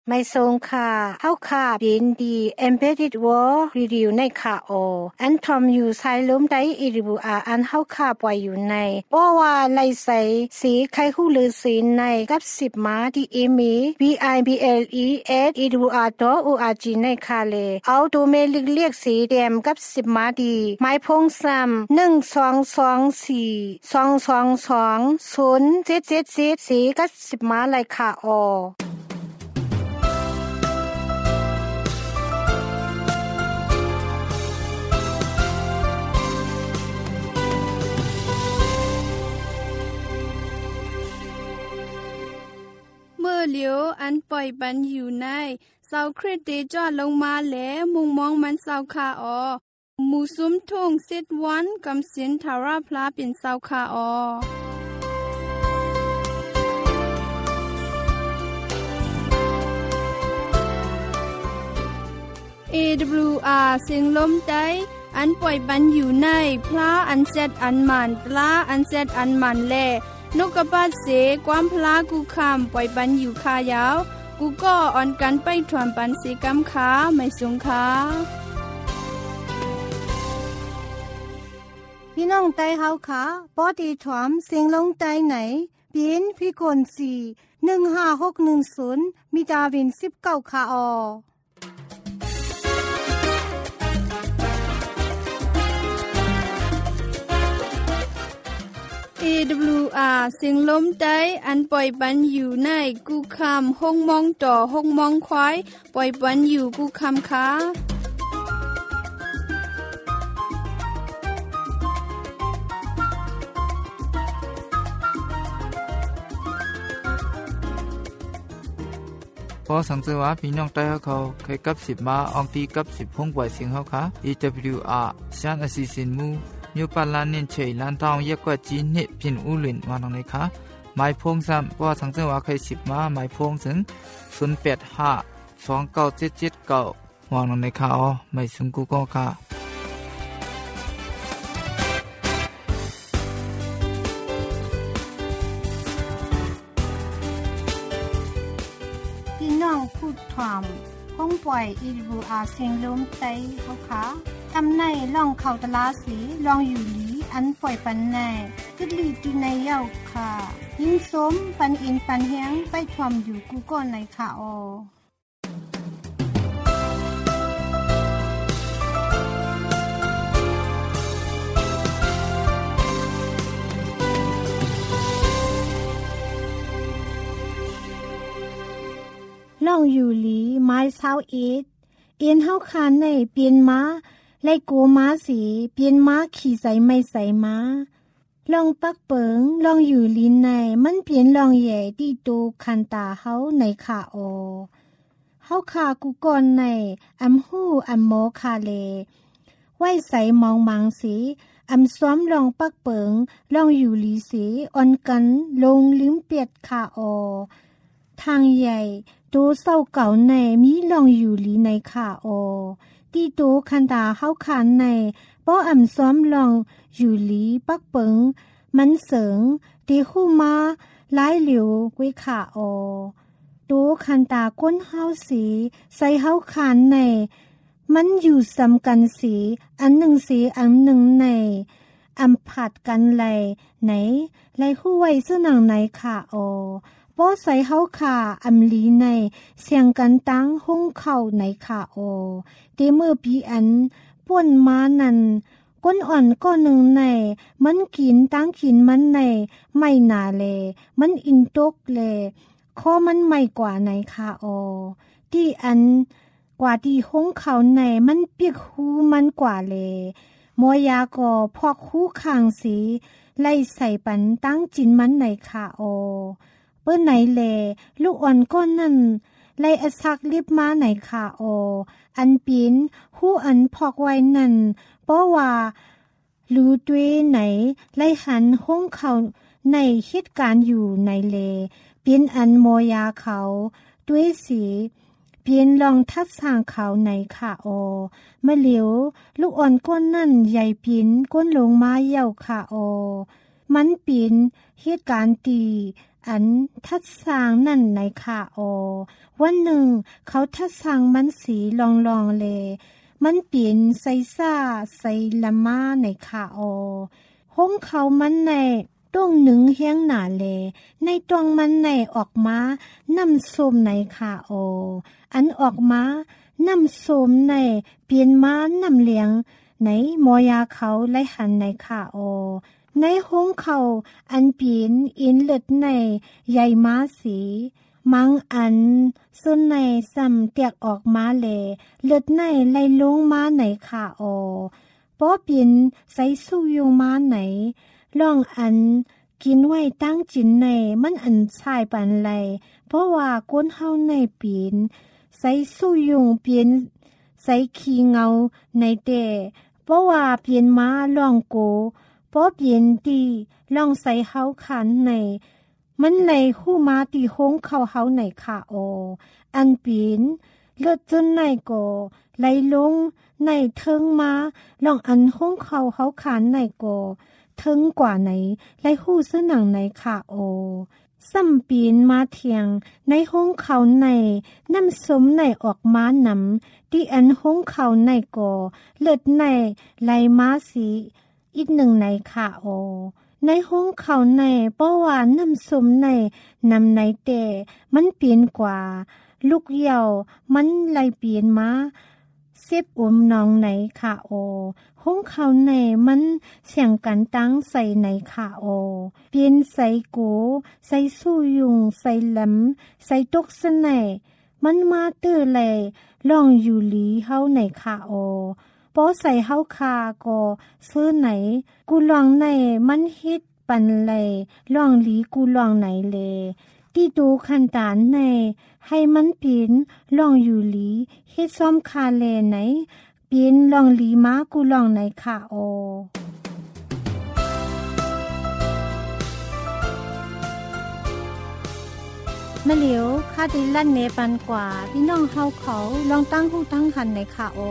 ไม่ทรงค่ะเฮาค่ะยินดี Embedded World Radio ในค่ะอันทอมอยู่สายลมได้อีริบูอาอันเฮาค่ะปล่อยอยู่ในบ่ว่าไลใสสีไข่ฮู้ลือสีในกับ10มาที่อีเมล bible@edwr.org ในค่ะเลเอาตัวเมลิกเรียกสีแดมกับ10มาดีไม้พงซ้ำ1224222077สีกับ10มาเลยค่ะเมื่อเหลียวอันปล่อยปันอยู่ในเสาคริสเตจอดลงมาแล้วมุงมองมันเสาคาหมู่ซุ้มทุ่งเซตวันกำสินทาราพลาเป็นเสาคาAWR เสียงลมได้อันปล่อยปันอยู่ในพระอันเซตอันมันปลาอันเซตอันมันแลนกกระปาดเสความพลากูคำปล่อยปันอยู่คายาวกูก็อ่อนกันไปถวนปันสีกำขาไม่สงขาพี่น้องไต้เฮาค่ะปอดีถวมเสียงลงไต้ไหนบินพี่คน4156110มีดาวิน19ค่ะ AWR เสียงลมได้อันปล่อยปันอยู่ในกูคำห้องมองต่อห้องมองควายปล่อยปันอยู่กูคำค้าพอสังเกตว่าพี่น้องใต้เขาเคยกับ10มาอองตีกับ10พงปล่อยเสียงเขาค่ะ AWR ชานอสิสินมูมิวปาลานินเชยลันทองเยกว่าจีนิพินอุลินวานองในค่ะหมายพงซ้ำว่าสังเกตว่าเคย10มาหมายพงถึง08529779วานองในค่ะไม่สุงกูก็ค่ะพี่น้องพูดความห้องปล่อยอีริบูอาเสียงลมไต้เฮาค่ะทำในล่องเขาตลาสีลองอยู่หลีอันปล่อยปันแน่กึดลีดูในเย้าค่ะยิ่งสมปันอินปันแฮงไปทวมอยู่กูก่อนในค่ะล่องอยู่หลีไม้เช้าอีดเอ็นเฮาคานในเปลี่ยนม้าไล่กูม้าสีเปลี่ยนม้าขี่ใส่ไม่ใส่ม้าลองปักเปิงลองอยู่ลินในมันเปลี่ยนลองใหญ่ที่ตูคันตาเฮาในค่ะเฮาคากูก่อนในอำฮู้อำโมคาเลไว้ใส่มองมังสีอำซ้อมลองปักเปิงลองอยู่ลีสีอ่อนกันลงลิ้มเปียดค่ะทางใหญ่ตูเศร้าเก่าในมีลองอยู่ลีในค่ะที่ตูคันตาเฮาคานในป้ออำซ้อมลองอยู่ลีปักเปิงมันเสิงตีคู่มาหลายเหลียวไว้ค่ะตูคันตาก้นเฮาสีใส่เฮาคานในมันอยู่ซ้ำกันสีอันหนึ่งสีอันหนึ่งในอำผัดกันไหลไหนไหลคู่ไว้ซึ่งหนังไหนค่ะป้อใส่เฮาค่ะอำลีในเสียงกันตั้งห้องเข้าในค่ะเตเมื่อปีอันป่วนมานั่นก้นอ่อนก้อนหนึ่งในมันกินตั้งกินมันในไม่นาเลมันอินตกเลข้อมันไม่กว่าในค่ะที่อันกว่าที่ห้องเข้าในมันเปียกหูมันกว่าเลมอยาก็พอกหูข้างสีไล่ใส่ปันตั้งจินมันในค่ะเปิ้นไหนแลลูกอ่อนก้อนนั่นไล่อสักลิบมาไหนค่ะอันปีนหูอันพอกไว้นั่นเพราะว่ารู้ด้วยไหนไล่หันห้องเขาในเหตุการณ์อยู่ในเลเปลี่ยนอันโมยาเขาด้วยสีเปลี่ยนลองทัดสร้างเขาในค่ะเมื่อเหลียวลูกอ่อนก้นนั่นใหญ่เปลี่ยนก้นลงมาเย่าค่ะมันเปลี่ยนเหตุการณ์ตีอันทัดสร้างนั่นในค่ะโอวันหนึ่งเขาทัดสร้างมันสีลองๆเลยมันเปลี่ยนใส่ซ่าใส่ละมาในค่ะโอห้องเขามันในต้องหนึ่งเฮียงหนาเลในตวงมันในออกมาน้ำส้มในค่ะโออันออกมาน้ำส้มในเปลี่ยนมาน้ำเลี้ยงในมอยาเขาไล่หันในค่ะโอในห้องเขาอันเปลี่ยนอินเลือดในใหญ่มาสีมังอันส่วนในซ้ำเตียกออกมาเลเลือดในไหลลงมาไหนค่ะโอป้อเปลี่ยนใส่สู้ยงมาไหนลองอันกินไว้ตั้งจินในมันอันชายปันไรเพราะว่าก้นเฮาในเปลี่ยนใส่สู้ยงเปลี่ยนใส่ขี้เงาในแต่เพราะว่าเปลี่ยนมาลองโกเพราะเปลี่ยนตีลองใส่เฮาขันในมันไหลหู้มาตีห้องเข้าเฮาในค่ะโออันเปลี่ยนเลือดจนในโกไหลลงในเทิงมาลองอันห้องเข้าเฮาขันในโกถึงกว่าไหนไล่หู้ซื้อหนังในค่ะโอซ้ำปีนมาเทียงในห้องเขาในน้ำสมในออกมานำที่อันห้องเขาในก่อเลือดในไหลมาสีอีกหนึ่งในค่ะโอในห้องเขาในเพราะว่าน้ำสมในนำในแต่มันเปลี่ยนกว่าลูกเหี่ยวมันไหลเปลี่ยนมาเซบนองในค่ะโอห้องเขาในมันเสียงกันตั้งใส่ในค่ะโอเปลี่ยนใส่กูใส่สู้ยุงใส่ลำใส่ตกสนในมันมาตื้อเลยลองอยู่หลีเฮาในค่ะโอพอใส่เฮาคาก็ซื้อไหนกูลองในมันเฮ็ดปันเลยลองหลีกูลองไหนเลยที่ดูคันตานในให้มันเปลี่ยนลองอยู่หลีเฮ็ดซ้อมคาเลไหนเปลี่ยนลองหลีมากูลองไหนค่ะโอมะเหลียวคาดิลั่นเนปันกว่าพี่น้องเฮาเขาลองตั้งหูตั้งหันในค่ะโอ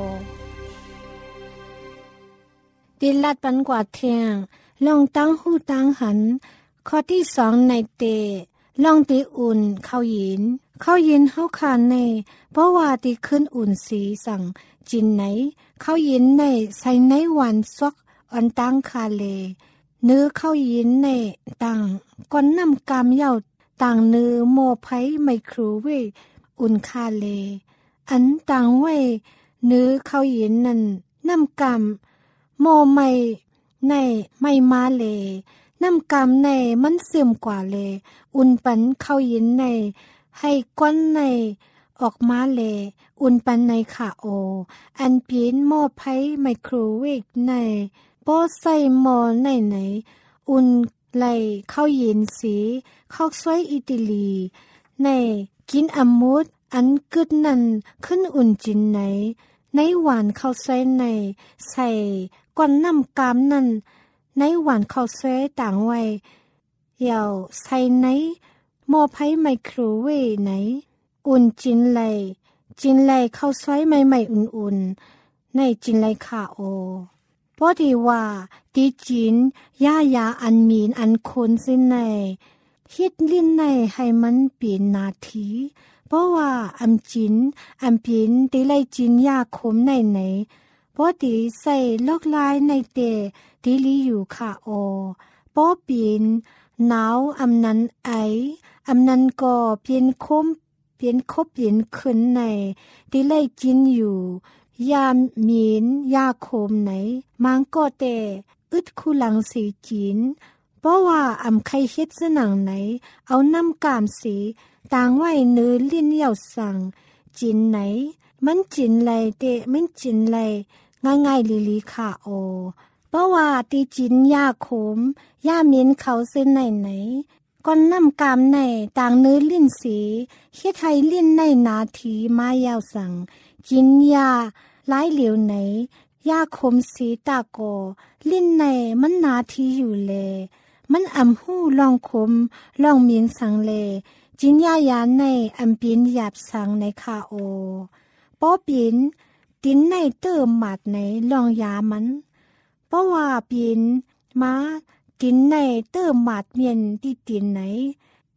ดิลัดปันกว่าเทียงลองตั้งหูตั้งหันข้อที่สองในเตลองตีอุ่นข้าวยินเฮาคานในเพราะว่าตีขึ้นอุ่นสีสั่งจินไหนข้าวยินในใส่ในวันซอกอันตั้งคาเลเนื้อข้าวยินในต่างก้อนน้ำกามเย่าต่างเนื้อโมไพไมโครเวฟอุ่นคาเลอันต่างไว้เนื้อข้าวยินนั้นน้ำกามโมไม่ในไม่มาเลน้ำกามในมันเสื่อมกว่าเลยอุ่นปันเข้ายินในให้ก้อนในออกมาเลยอุ่นปันในค่ะโออันเปลี่ยนหม้อไผ่ไมโครเวฟในป้อใส่หม้อไหนอุ่นไหลเข้ายินสีข้าวซอยอิตาลีในกินอมูดอันกึดนั่นขึ้นอุ่นจินในหวานข้าวซอยในใส่ก้อนน้ำกามนั่นในหวานข้าวซอยต่างไว้เยาวใส่ในหม้อไผ่ไมโครเวฟไหนอุ่นจินไหลข้าวซอยใหม่ๆอุ่นๆในจินไหลค่ะโอพอดีว่าตีจินยาอันมีนอันคนสิในฮิดลิ้นในให้มันเปลี่ยนนาทีเพราะว่าอำจินอำเปลี่ยนตีไลจินยาคมในพอดีใส่ลอกลายในเตตีลีอยู่ค่ะโอป้อเปลี่ยนหนาวอำนั้นไออำนั้นก็เปลี่ยนคมเปลี่ยนคบเปลี่ยนขึ้นในตีไลจินอยู่ยามมีนยาโคมไหนมังก็แต่อึดคูหลังสีจีนเพราะว่าอำไข่เฮ็ดสนังไหนเอาน้ำกามสีต่างไว้เนื้อลิ้นเหย่าสั่งจินไหนมันจินไหลเตะมันจินไหลง่ายๆลีค่ะโอเพราะว่าตีจินยาโคมยามีนเขาเส้นไหนก้อนน้ำกามในต่างเนื้อลิ้นสีเฮ็ดให้ลิ้นในนาทีมายาวสั่งกินยาหลายเหลวไหนยาคมสีตาโกลิ้นในมันนาทีอยู่เลมันอำหู้ลองคมลองมีนสังเลจินยในอำปีนหยาบสังในคาโอป้อปีนตินในเติมหมัดในลองยามันเพราะว่าปีนมาตินในเติมหมัดเมียนที่ตินไหน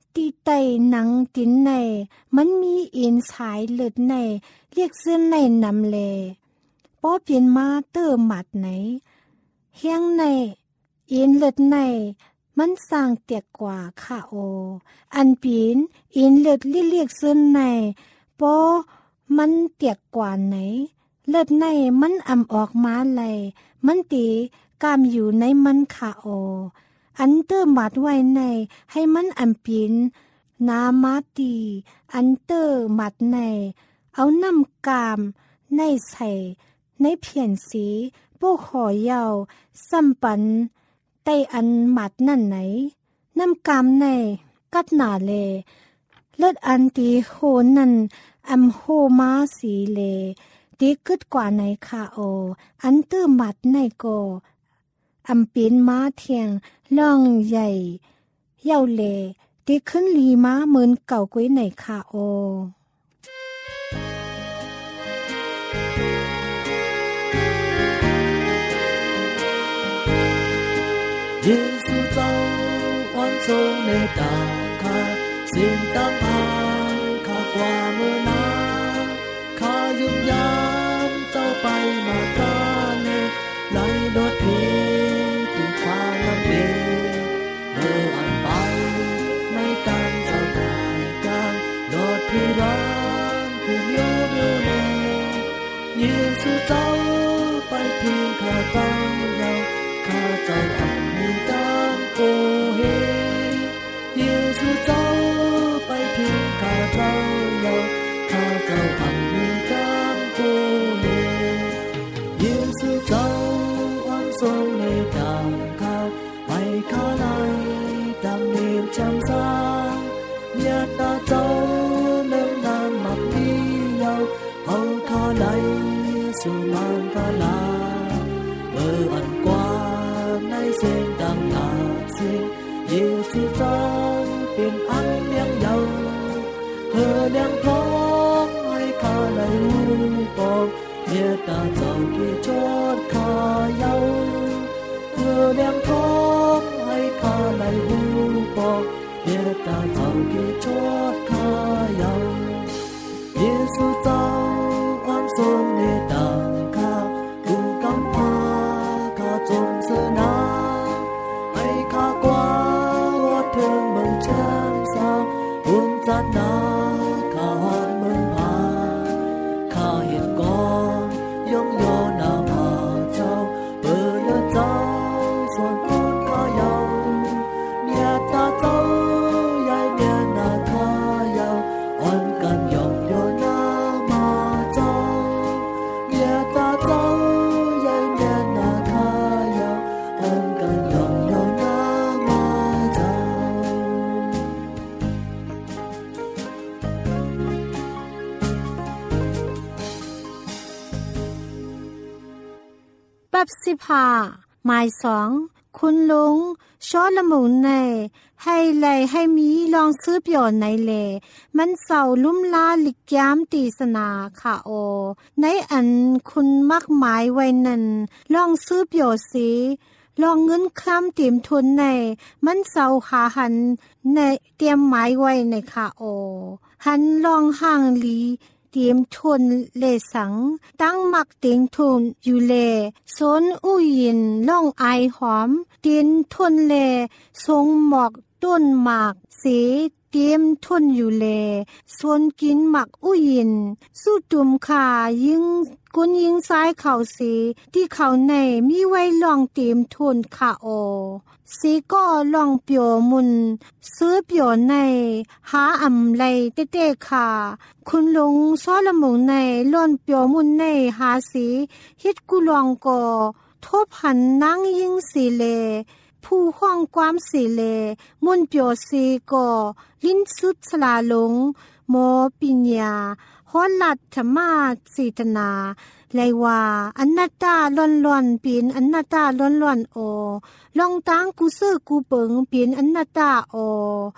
ตีไตหนังตินในมันมีอินสายเลือดในเรียกเส้นในนำเลป้อเปลี่ยนมาเตอหมัดไหนเฮียงในอินเลือดในมันสร้างเตียกกว่าค่ะโออันปีนอินเลือดเรียกเส้นในป้อมันเตียกกว่าไหนเลือดในมันอ่ำออกมาเลยมันตีกามอยู่ในมันค่ะโออันเตอร์มัดไว้ในให้มันอัมปินนามาตีอันเตอร์มัดในเอาน้ำกามในใส่ในเพียนสีโป้ขอยาวสัมปันไตอันมัดนั่นไหนน้ำกามในกัดหนาเลเลือดอันตีโหนั่นอัมโหมาสีเลตีกึดกว่าในคาโออันเตอร์มัดในโกอัมปินมาเทียงล่องใหญ่เย่าเลตีขึ้นลีม้าเหมือนเก่ากุ้ยในคาโอ耶稣走完从你大卡先当下卡挂มือนาคายุบยามเจ้าไปมาจาเนไหลโดดเพถึงฟ้าน้ำเดีเมื่ออ่านไปไม่การเจ้ากายกลางโดดพิรันผู้เลี้ยวเลี้ยวเลี้ยวเยซูเจ้าไปเพียงข้าเจ้าเยาข้าเจ้าอ่านมีกางโกเฮเยซูเจ้าไปเพียงข้าเจ้าเยาข้าเจ้าอ่านมีกางโกเฮเยซูเจ้าอ่านทรงในดางข้าไปข้าไหลดำเนินจำสาญาตาเจ้าเลื่องนานมักที่เยาเอาข้าไหลสู่มันข้าลาเมื่ออันกว่าในเส้นดังหนาเส้นเยซูเจ้าเป็นอันเลี้ยงเยาเธอเลี้ยงพร้อมให้ข้าไหลปองเยตาเจ้าเกี่ยจอดข้าเยาเธอเลี้ยงพร้อมให้ข้าไหลปองเยตาเจ้าเกี่ยจอดข้าเยาเยซูเจ้าอันทรงในดังข้าดูกำพาข้าจงเสนาให้ข้ากว่าว่าเธอเมืองแจ่มสาวบุญจัดนาข้าหอดเมืองพาข้าเห็นก่อนยงโยนามาเจ้าเปิดเลือเจ้าส่วนพูดข้าเยาเมียตาเจ้าใหญ่เมียนาข้าเยาอ่อนกันยงโยนามาเจ้าเมียตาเจ้าใหญ่เมียนาข้าเยาอ่อนกันยงโยนามาเจ้าปับ15หมาย2คุณลุงชอละมุนในให้ไหลให้มีลองซื้อเปียวในเลมันเศร้าลุ่มลาลิกยามตีสนาค่ะโอในอันคุณมักหมายไว้นั้นลองซื้อเปียวสิลองเงินคำเตรียมทุนในมันเศร้าหาหันในเตรียมหมายไว้ในค่ะโอหันลองห่างลีเตรียมทุนเลสังตั้งมักเตียงทุนอยู่เลสนอุ้ยินล่องไอหอมเตียนทุนเลทรงหมอกต้นหมากสีเตรียมทุนอยู่เลสนกินหมักอุ้ยินสู้ตุ่มขายิงกุนยิงซ้ายเข่าสีที่เขาในมีไว้ลองเตรียมทุนค่ะโอสีก็ลองเปียวมุนซื้อเปียวในหาอำไลเต้ๆค่ะคุณลุงซ้อละมุงในล่อนเปียวมุนในหาสีฮิตกุลองก็ทบหันนั่งยิงสีเลผู้ห้องความสีเลมุนเปียวสีก็ลิ้นสุดสลาลงโมปิญญาฮอลัดธรรมาสีตนาเลยว่าอนัตตาล้อนๆปีนอนัตตาล้อนๆโอลองตั้งกูซื้อกูเปิงปีนอนัตตาโอ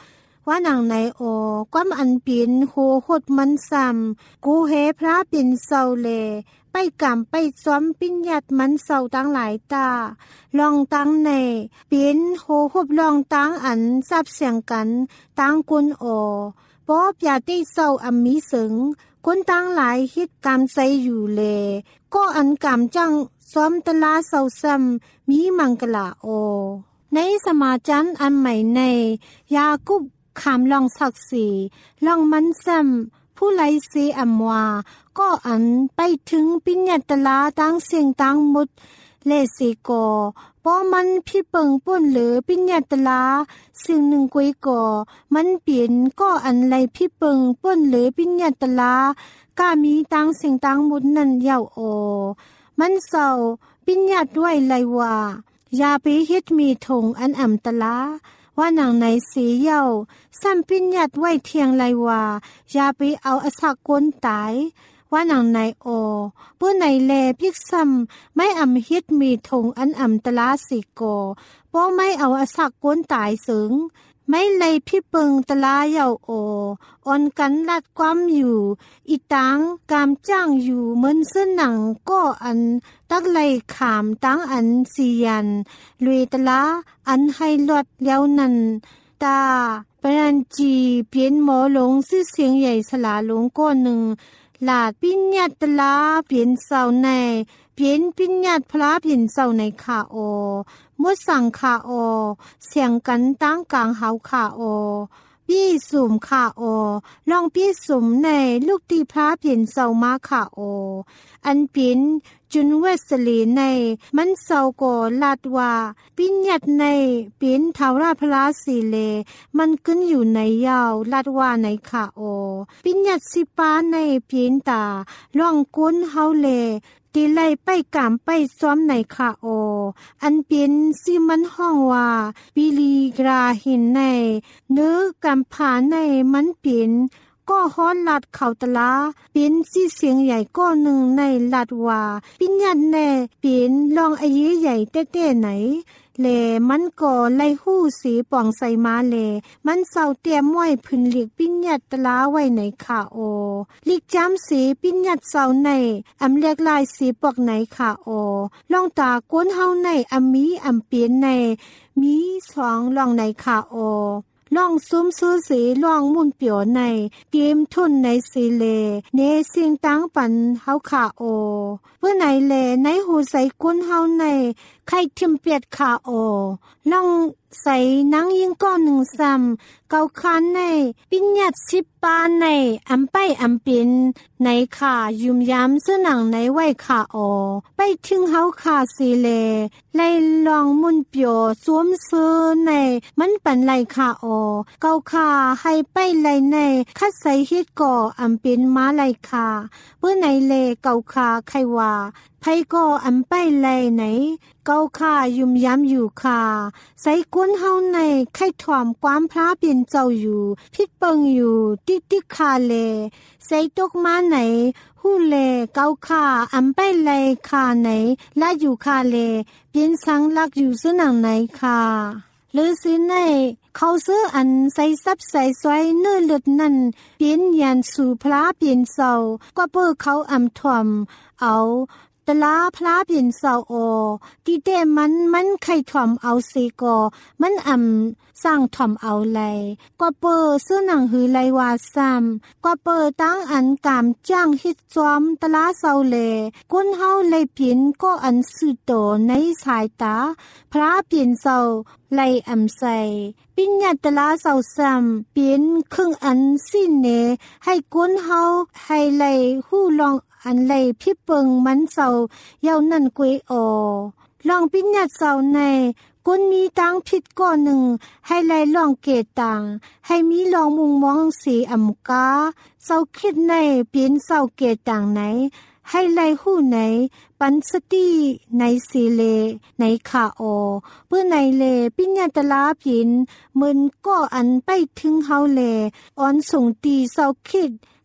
ว่าหนังในโอความอันเปลี่ยนโหหดมันซ้ำกูเฮพระเป็นเศร้าเลไปกำไปซ้อมปิ้นยัดมันเศร้าตั้งหลายตาลองตั้งในเปลี่ยนโหหบลองตั้งอันซับเสียงกันตั้งกุนโอปอบอย่าได้เศร้าอันมีสึงคนตั้งหลายฮิตกำใส่อยู่เลก็อันกำจังซ้อมตะลาเศร้าซ้ำมีมังกลาโอในสมาจันอันใหม่ในยากุบขามลองศักดิ์ศรีลองมันซ้ำผู้ไลเสอัมวาก็อันไปถึงปิญญาตลาตั้งเสียงตั้งมุดเลสิโกพอมันพี่เปิงป่นหรือปิญญาตลาสิ่งหนึ่งกุยก่อมันเปลี่ยนก็อันไรพี่เปิงป่นหรือปิญญาตลากามีตั้งเสียงตั้งมุดนั่นยาวโอมันเศร้าปิญญาด้วยไรว่าอย่าไปเฮ็ดมีถงอันอ่ำตลาว่าหนังในสีเย้าซ้ำปิญญาไว้เทียงไรว่าอย่าไปเอาอสักก้นตายว่าหนังในโอเปื้อในแลพิกซ้ำไม่อ่ำเฮ็ดมีถงอันอ่ำตลาสิโกป้อไม่เอาอสักก้นตายสึงไม่เลยพี่เปิงตลาเย้าโอออนกันลัดความอยู่อีตังกามจ้างอยู่เหมือนเส้นหนังก็อันตักไลขามตั้งอันสียันลุยตลาอันให้ลดแล้วนั่นตาปรันจีเปลี่ยนหมอหลงซื่อเสียงใหญ่สลาหลงก้อนหนึ่งหลาดปิญญาตลาเปลี่ยนเสาในเปลี่ยนปิญญาพระเปลี่ยนเสาในขาโอมดสั่งขาโอเสียงกันตั้งกลางเฮาขาโอพี่สุ่มขาโอลองพี่สุ่มในลูกตีพระเปลี่ยนเสามาขาโออันเปลี่ยนจุนเวสลีในมันเศร้าก่อลาดว่าปิญญาในเปลี่ยนเทาราพระสีเลมันขึ้นอยู่ในยาวลาดว่าในขาโอปิญญาสิปาในเปลี่ยนตาล่องก้นเฮาเลตีไลไปกามไปซ้อมในขาโออันเป็นสิมันห้องว่าปิลีกราหินในเนื้อกำผาในมันเป็นก็ฮ้อนลัดเขาตลาเป็นสีเสียงใหญ่ก้อนหนึ่งในลัดว่าปิญญาแน่เป็นลองอายุใหญ่เต้ๆไหนเลมันก่อไล่หู้สีป่องใส่มาเลมันเศร้าเตรียมไว้พื้นหลีกปิญญาตลาไว้ในขาโอลิกจำสีปิญญาเศร้าในอำเรียกลายสีปอกในขาโอลองตาก้นเฮาในอำมีอำเปลี่ยนในมีสองลองในขาโอลองซุ้มซื้อสีลองมุนเปียวในเกมทุนในสีเลเนสิงตั้งปันเฮาขาโอเพื่อไหนเลในหูใส่ก้นเฮาในไข่ทิมเปียดขาโอลองใส่นังยิงก้อนหนึ่งซ้ำเกาคานในปิญญาสิบปาในอำไปอำเป็นในขายุ่มย้ำเสื้อหนังในไว้ขาโอไปถึงเฮาขาสีเลไล่ลองมุนเปียวสวมซื้อในมันปันไล่ขาโอเกาขาให้ไปไล่ในคัดใส่เฮ็ดก่ออำเป็นม้าไล่ขาเพื่อไหนเลเกาขาใครว่าไผก็อำไปไล่ไหนเกาขายุ่มย้ำอยู่ขาใส่ก้นเฮาในไข่ถ่อมความพระเปลี่ยนเจ้าอยู่พิดเปิงอยู่ติ๊กขาเลใส่ตกมาไหนหูเลเกาขาอำไปไล่ขาไหนละอยู่ขาเลเปลี่ยนสังลักอยู่สนังไหนขาหรือสิในเขาซื้ออันใส่ซับใส่ซอยเนื้อเลือดนั่นเปลี่ยนยันสู่พระเปลี่ยนเศร้าก็เพื่อเขาอำถ่อมเอาตลาพระเปลี่ยนเศร้าโอที่เดมันไข่ถ่อมเอาสีกอมันอำสร้างถ่อมเอาไลก็เปิดซื้อหนังหือไลวาซ้ำก็เปิดตั้งอันกามจ้างฮิตจอมตลาเศร้าเลก้นเฮาเลยเปลี่ยนก็อันสุดโตในสายตาพระเปลี่ยนเศร้าไลอำใส่ปิญญาตลาเศร้าซ้ำเปลี่ยนครึ่งอันสิ้นเนให้ก้นเฮาให้ไลหู้ลองอันไลพี่เปิงมันเศร้าเย้านั่นกุยอลองปิญญาเศร้าในกุนมีตังผิดก้อนหนึ่งให้ไลลองเกตตังให้มีลองมุงมองสีอำกาเศร้าคิดในเปลี่ยนเศร้าเกตตังไหนให้ไลหู้ไหนปันสติในสีเลในขาโอเพื่อในเลปิญญาตลาผินมึนก็อันไปถึงเฮาเลอ่อนส่งตีเศร้าคิด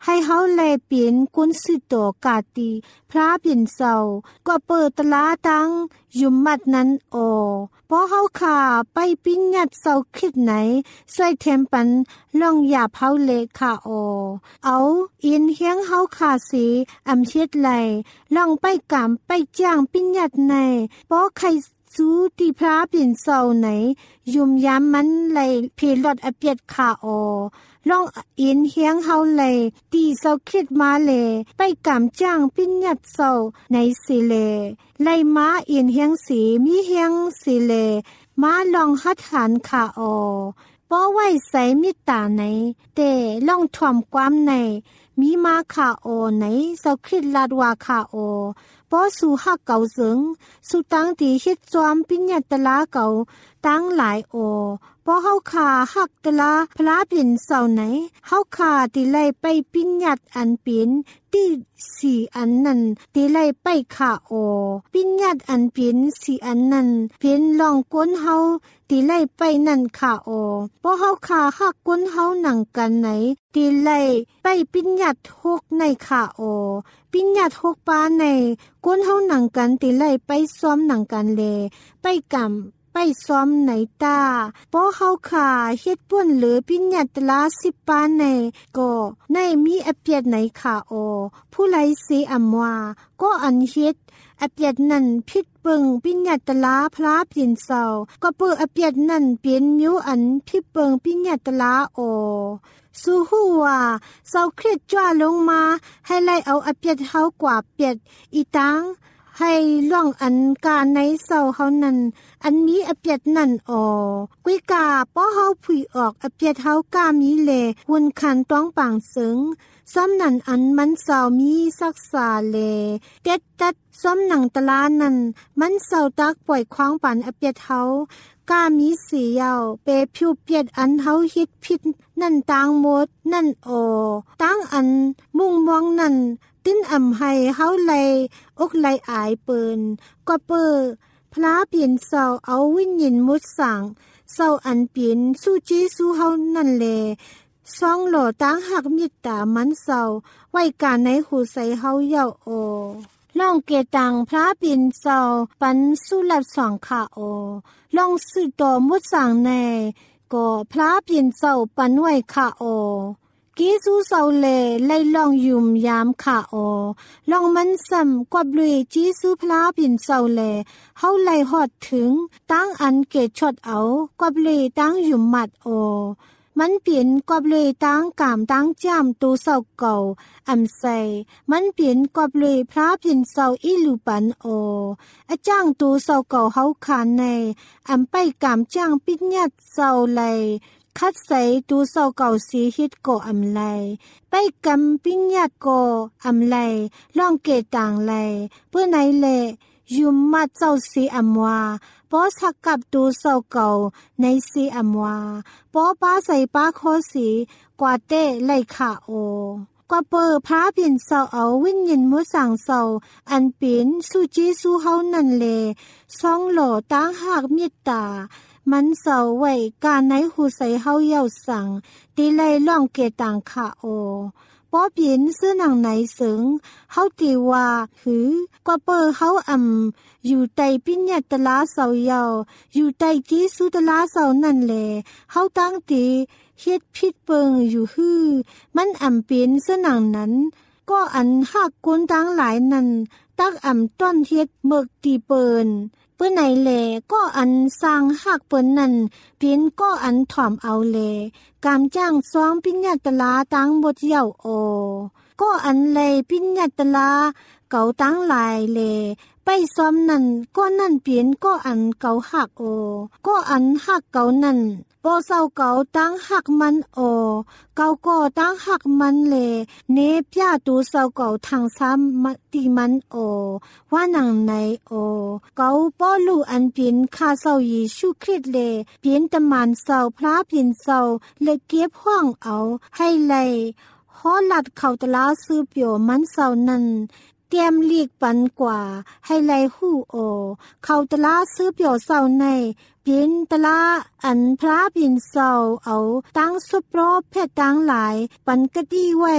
ให้เฮาแลเปลี่ยนกุนสิโตกาตีพระเปลี่ยนเศร้าก็เปิดตลาตังยุมมัดนั้นพอเฮาขาไปปิ้นยัดเศร้าคิดไหนสวยเทมปันลองหยาบเฮาเลขาเอาอินเฮียงเฮาขาสีอำเช็ดไหลลองไปกำไปจ้างปิ้นยัดในพอใครสู้ที่พระเปลี่ยนเศร้าไหนยุมยามมันไหลเพลอดอเปียดขาลองอินเฮียงเฮาไหลตีเศร้าคิดมาเลไปกำจ้างปิ้นยัดเศร้าในสิเลไล่ม้าอินเฮียงสีมีเฮียงสิเลม้าลองหัดหันขาป้อไว้ใส่มิตาไหนแต่ลองถ่วมความในมีมาขาไหนเศร้าคิดลาดว่าขาป้อสู่หักเก่าเสิงสู่ตั้งที่เฮ็ดจอมปิ้นยัดตะลาเก่าตั้งหลายป้อเฮาขาหักตะลาพระเปลี่ยนเศร้าไหนเฮาขาที่ไล่ไปปิ้นยัดอันเป็นที่สี่อันนั้นที่ไล่ไปขาปิ้นยัดอันเป็นสี่อันนั้นเป็นลองก้นเฮาที่ไล่ไปนั่นขาป้อเฮาขาหักก้นเฮาหนังกันไหนที่ไล่ไปปิ้นยัดหกในขาปิ้นยัดหกปาในก้นเฮาหนังกันที่ไล่ไปซ้อมหนังกันเลไปกำไปซ้อมไหนตาป้อเฮาขาเฮ็ดป่วนเหลือปิ้นยัดตลา10ปานในก็ในมีอเปียดไหนขาผู้ไลเสอำว่าก็อันเฮ็ดอเปียดนั่นผิดเบิงปิ้นยัดตลาพระเปลี่ยนเศร้าก็เปิดอเปียดนั่นเปลี่ยนมิวอันผิดเบิงปิ้นยัดตลาสู้ฮู้ว่าเศร้าเครียดจ้าลงมาให้ไล่เอาอเปียดเฮากว่าเปียดอีตังให้ล่องอันกาในเศร้าเฮานั้นอันมีอเปียดนั่นกุยกาป้อเฮาผุยออกอเปียดเฮากามีเลวนคันต้องปางเสิงซ้ำนั่นอันมันเศร้ามีศักษาเลเต็ดตัดซ้ำหนังตะลานั่นมันเศร้าตักปล่อยควางปันอเปียดเฮากามีสียาวเปผิวเปียดอันเฮาฮิตผิดนั่นต่างหมดนั่นต่างอันมุ่งมองนั่นติ้นอำให้เฮาไลอกไลอายเปินก็เปิพระเปลี่ยนเศร้าเอาวิญญาณมุดสั่งเศร้าอันเปลี่ยนสู้จีสู้เฮานั่นแลซองหล่อตั้งหักมิตตามันเศร้าไว้การในหูใส่เฮาเยาลองเกตังพระเปลี่ยนเศร้าปันสู้หลับสองขาลองสื่อต่อมุดสั่งในก็พระเปลี่ยนเศร้าปันไว้ขากีสู้เศร้าเลไล่ลองยุ่มยามขาลองมันซ้ำกว่าบลุยจีสู้พระเปลี่ยนเศร้าเลเฮาไล่ฮอดถึงตั้งอันเกตชดเอากว่าบลุยตั้งยุ่มมัดมันเปลี่ยนกอบเลยตั้งกามตั้งจ้ามตูเศร้าเก่าอำใส่มันเปลี่ยนกอบเลยพระเปลี่ยนเศร้าอีลูปันอาจ้างตูเศร้าเก่าเฮาขานในอำไปกามจ้างปิดยัดเศร้าไหลคัดใส่ตูเศร้าเก่าสีฮิตก่ออำไหลไปกำปิญญาตก่ออำไหลล่องเกต่างไหลเพื่อไหนแลยุมมาเจ้าสีอำว่าป้อสักกับตูเศร้าเก่าในสีอำว่าป้อป้าใส่ป้าโคสีกว่าเต้ไหลขากว่าเปิดพระเปลี่ยนเศร้าเอาวิญญาณมุสังเศร้าอันเป็นสู้จีสู้เฮานั่นแลซองหล่อตั้งหักเมตตามันเศร้าไว้การในหูใส่เฮาเย้าสั่งตีไล่ล่องเกต่างขาป้อเปลี่ยนซื้อหนังไหนเสิงเฮาตีว่าหือกว่าเปิดเฮาอยู่ใต้ปิญญาตลาเศร้าเยาอยู่ใต้จีสุตลาเศร้านั่นแลเฮาตั้งตีเฮ็ดผิดเปิงอยู่ฮือมันเป็นซื้อหนังนั้นก็อันหักคนทั้งหลายนั้นตักต้นเฮ็ดเมิกตีเปินเปิ้นไหนแลก็อันสร้างหักเปิ้นนั่นเป็นก็อันถ่อมเอาแลกามจ้างซ้อมปิญญาตลาตั้งบทเย้าก็อันเลยปิญญาตลาเก่าตั้งหลายแลไปซ้อมนั่นก็นั่นเปลี่ยนก็อันเก่าหักก็อันหักเก่านั่นบ่เศร้าเก่าตั้งหักมันเก่าก็ตั้งหักมันแลเนปยาตูเศร้าเก่าทางซ้ำมติมันว่าหนังไหนเก่าป้อลูอันเปลี่ยนข้าเศร้าเยซูคริสต์แลเปลี่ยนตะมานเศร้าพระเปลี่ยนเศร้าเลยเก็บห้องเอาให้ไล่ฮอลัดเข้าตลาซื้อเปียวมันเศร้านั้นเตรียมเลีกปันกว่าให้ไล่หู้เข้าตลาซื้อเปียวเศร้าในเปลี่ยนตลาอันพระเปลี่ยนเศร้าเอาตั้งซุปโรเพชรตั้งหลายปันกะดีไว้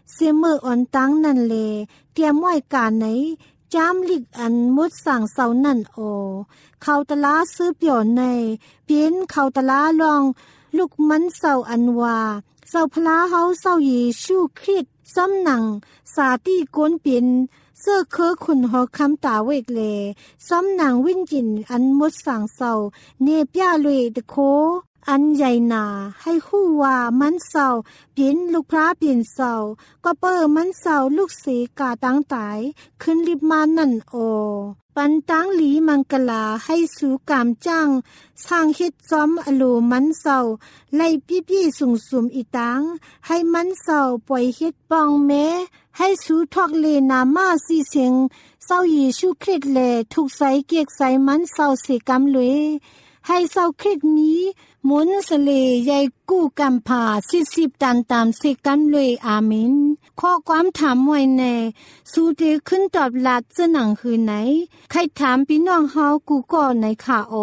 เสมออ่อนตังนั่นแลเตรียมไว้การไหนจามลิกอันมุดสั่งเสานั่นโอเขาตะลาซื้อเปี่ยวในเพียนเขาตะลาลองลูกมันเสาอันว่าเสาพลาเฮาเสาเยซูคริสต์ซ้ำหนังสาตีก้นเป็นเสื้อเคอขุนหอคำตาเวกเลซ้ำหนังวินจินอันมุดสั่งเสาเนปยาเลยตะโคอันใหญ่นาให้คู่ว่ามันเศร้าเปลี่ยนลูกพระเปลี่ยนเศร้าก็เปิดมันเศร้าลูกเสกาตั้งตายขึ้นริบมานั่นโอปันตังหลีมังกลาให้สู่กามจ้างสร้างเฮ็ดจอมอโลมันเศร้าไล่ปี้ๆสุ่มๆอีตังให้มันเศร้าปล่อยเฮ็ดปองแม้ให้สู่ทอกเลนามาสีเสียงเศร้าเยซูคริสต์แลถูกใส่เกียกใส่มันเศร้าเสกำเลยให้เศร้าคริสต์นี้หมุนสเลใหญ่กู้กำผา40ตันตามเสกันเลยอาเมนข้อความถามไว้ในสู่เดขึ้นตอบลัดจะหนังคือไหนใครถามพี่น้องเฮากูก็ในค่ะโอ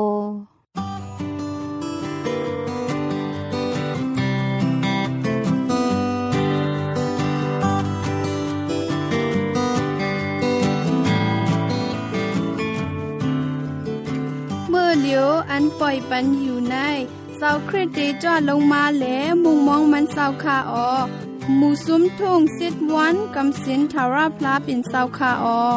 เมื่อเหลียวอันปล่อยปันอยู่ในเสาคริสต์จอดลงมาแหลมุงมองมันเสาคาออหมู่ซุ้มทุ่งซิดวันกำสินทาราพลาเป็นเสาคาออ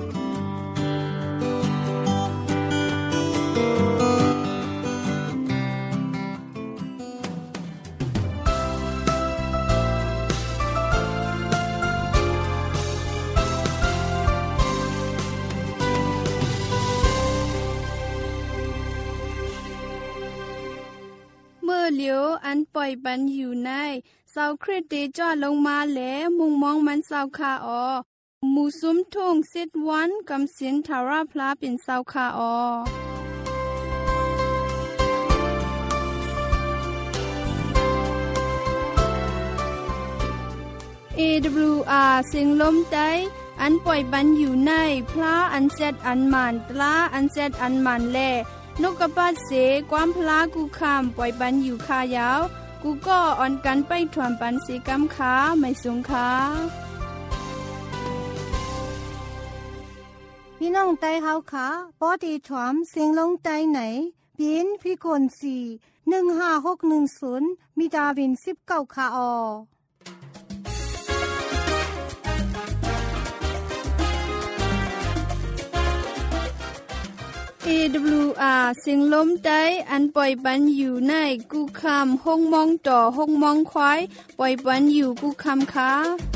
เหลียวอันปล่อยปันอยู่ในเสาคริสต์จอดลงมาแหลมุงมองมันเสาคาออหมู่ซุ้มทุ่งซิดวันกำสินทาราพลาเป็นเสาคาออAWR เสียงลมใต้อันปล่อยปันอยู่ในพระอันเซดอันมันตลาอันเซดอันมันแลนกกระปัดเสความพลากูคำปล่อยปันอยู่คายาวกูก็อ่อนกันไปถวนปันสีกำขาไม่สูงขาพี่น้องไต้เฮาค่ะปอดีถวมเสียงลงใต้ไหนเปลี่ยนพี่คน4 15610มีดาวิน19ค่ะออ AWR เสียงลมใต้อันปล่อยปันอยู่ในกูคำห้องมองต่อห้องมองควายปล่อยปันอยู่กูคำค้า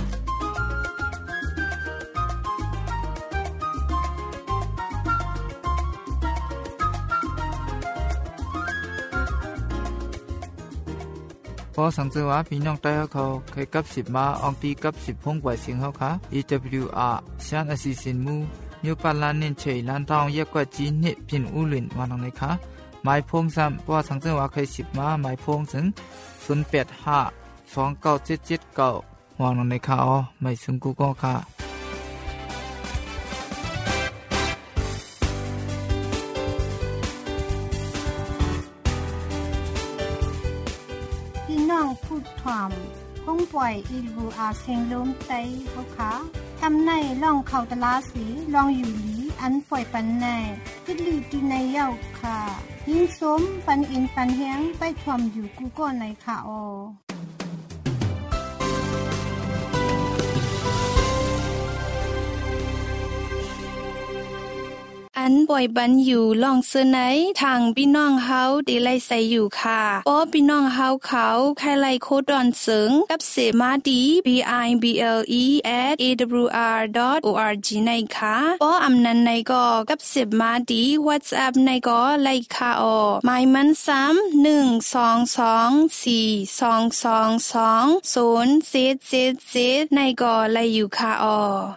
พอสังเกตว่าพี่น้องใต้เขาเคยกับ10มาอองตีกับ10พงกว่าเสียงเขาค่ะ AWR ชานอสิสินมูยูปาลานินเชยลันทองเยกกว่าจีนิพินอุลินวานองเลยค่ะหมายพงซ้ำเพราะสังเกตว่าเคย10มาหมายพงถึง08529779วานองเลยค่ะอ๋อไม่ซึ่งกูก็ค่ะพี่น้องพูดความห้องปล่อยAWRเสียงลมใต้เฮาค่ะทำในล่องเขาตะลาสีลองอยู่หลีอันปล่อยปันในคิดลือตีในเย้าค่ะยิ่งสมปันอินปันแหงไปทวมอยู่กูก็ในค่ะอออันป่อยบันอยู่ลองเสนอทางพี่น้องเฮาดีไลใส่อยู่ค่ะป้อพี่น้องเฮาเขาใครไลโคดอนเสิงกับเสมาดี bible@awr.org ในค่ะป้ออำนันในก็กับเสมาดี WhatsApp ในก็ไลค่ะออหมายมันซ้ำ12242222077ในก็ไลอยู่ค่ะออ